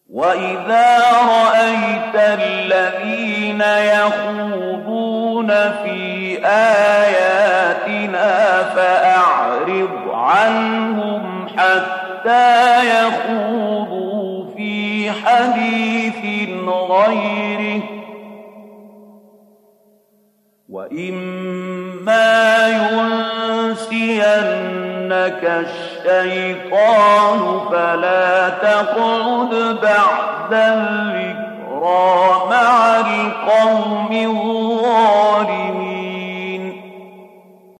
وَإِذَا رَأَيْتَ الَّذِينَ يَخُوضُونَ فِي آيَاتِنَا فَأَعْرِضْ عَنْهُمْ حَتَّىٰ يَخُوضُوا فِي حَدِيثٍ غَيْرِهِ ۚ وَإِمَّا يُنسِيَنَّكَ الشَّيْطَانُ فَلَا تَقْعُدْ بَعْدَ الذِّكْرَىٰ مَعَ الْقَوْمِ الظَّالِمِينَ.